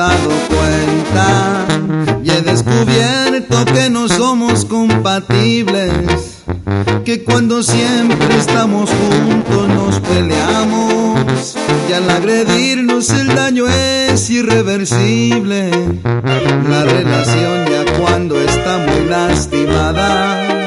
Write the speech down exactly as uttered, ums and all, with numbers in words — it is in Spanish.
dado cuenta y he descubierto que no somos compatibles, que cuando siempre estamos juntos nos peleamos y al agredirnos el daño es irreversible. La relación ya cuando está muy lastimada